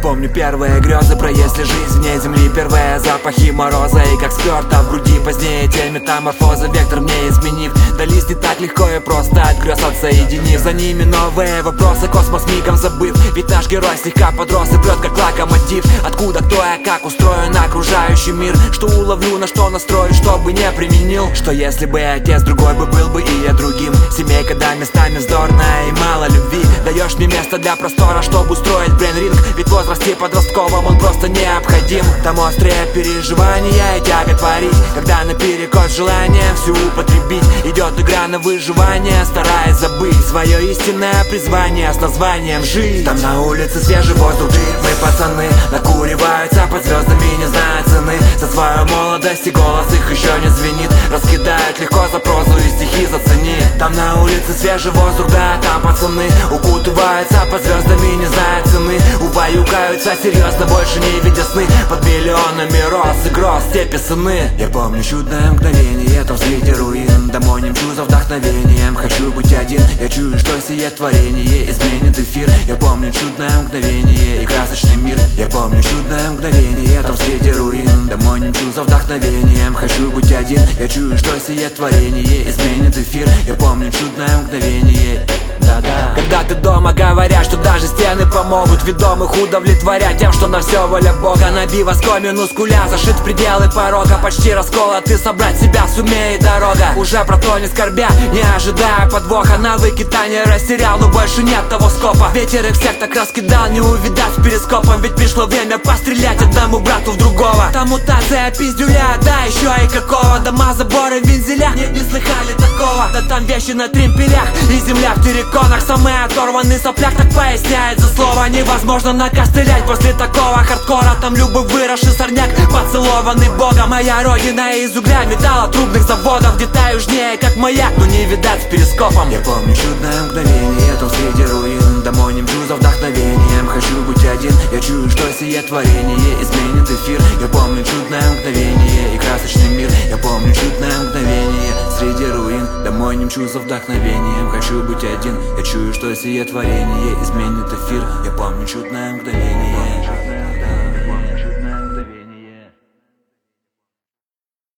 помню первые грезы про если жизнь вне земли, первые запахи мороза и как сперто в груди. Позднее те метаморфозы, вектор мне изменив. Дались не так легко и просто от грез отсоединив. За ними новые вопросы, космос мигом забыв. Ведь наш герой слегка подрос и прет как локомотив. Откуда, кто я, как устроен окружающий мир. Что уловлю, на что настрою, чтобы не применил. Что если бы отец другой бы был бы и я другим. Семейка, да, местами вздорная и мало любви. Даешь мне место для простора, чтобы устроить брейн-ринг. Ведь в возрасте подростковом он просто необходим. Там острые переживания и тяга творить, когда наперекос желанием всю употребить. Идет игра на выживание, стараясь забыть свое истинное призвание с названием жизнь. Там на улице свежий воздух, мы пацаны накуриваются под звездами, не зная цены. За свою молодость и голос их еще не звенит. Раскидают легко за прозу и стихи зацени. Там на улице свежий воздух, да, там пацаны укутываются под звездами, не зная цены. Убаюкаются серьезно, больше не видя сны. Под миллионами роз и гроз степи сыны. Я помню чудное мгновение, там среди руин. Домой не мчу за вдохновением, хочу быть один. Я чую, что сие творение изменит эфир. Я помню чудное мгновение и красочный мир. Я помню чудное мгновение, там среди руин. Домой не мчу за вдохновением, хочу быть один. Я чую, что сие творение изменит эфир. Я помню чудное мгновение. Да-да. Когда ты дома, говорят, что даже стены помогут. Ведомых удовлетворять тем, что на все воля Бога. Набив оскомину скуля, зашит в пределы порога. Почти расколот, ты собрать себя сумеет дорога. Уже про то не скорбя, не ожидая подвоха. Навыки Таня растерял, но больше нет того скопа. Ветер их всех так раскидал, не увидать с перископом. Ведь пришло время пострелять одному брату в другого. Там мутация пиздюля, да еще и какого. Дома, заборы, вензеля, не слыхали такого. Да там вещи на тримпелях и земля в терриконах. Самые оторванный сопляк так поясняет за слово. Невозможно накостылять после такого хардкора. Там любой выросший сорняк, поцелованный Богом. Моя родина из угля, металла, трубных заводов. Где-то южнее, как моя, но не видать с перископом. Я помню чудное мгновение, там среди руин. Домой не мчу за вдохновением, хочу быть один. Я чую, что сие творение изменит эфир. Я помню чудное мгновение и красочный мир. Я помню чудное мгновение среди руин. Домой не мчу за вдохновением, хочу быть один. Я чую, что сие творение изменит эфир. Я помню чудное мгновение.